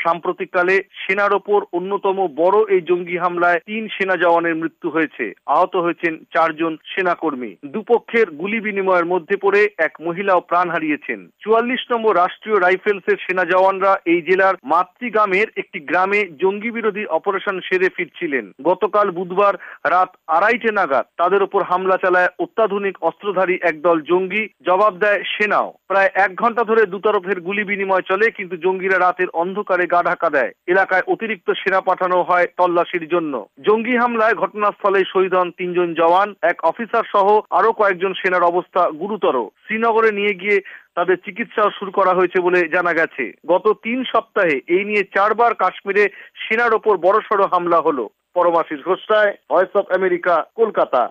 সাম্প্রতিককালে সেনার ওপর অন্যতম বড় এই জঙ্গি হামলায় ৩ সেনা জওয়ানের মৃত্যু হয়েছে, আহত হয়েছেন ৪ জন সেনাকর্মী। দুপক্ষের গুলি বিনিময়ের মধ্যে পড়ে এক মহিলাও প্রাণ হারিয়েছেন। ৪৪ নম্বর রাষ্ট্রীয় রাইফেলসের সেনা জওয়ানরা এই জেলার মাতৃগ্রামের একটি গ্রামে জঙ্গি বিরোধী অপারেশন সেরে ফিরছিলেন। গতকাল বুধবার রাত ২:৩০ নাগাদ তাদের উপর হামলা চালায় অত্যাধুনিক অস্ত্রধারী একদল জঙ্গি। জবাব দেয় সেনাও। প্রায় ১ ঘন্টা ধরে দুতরফের গুলি বিনিময় চলে, কিন্তু জঙ্গিরা রাতের অন্ধকারে গা ঢাকা দেয়। এলাকায় অতিরিক্ত সেনা পাঠানো হয় তল্লাশির জন্য। জঙ্গি হামলায় ঘটনাস্থলে শহীদ হন ৩ জন জওয়ান, এক অফিসার সহ আরো কয়েকজন সেনার অবস্থা গুরুতর। শ্রীনগরে নিয়ে গিয়ে তাদের চিকিৎসাও শুরু করা হয়েছে বলে জানা গেছে। গত ৩ সপ্তাহে এই নিয়ে ৪ বার কাশ্মীরে সেনার ওপর বড়সড় হামলা হলো। Paramashis Ghosh, voice of America, Kolkata.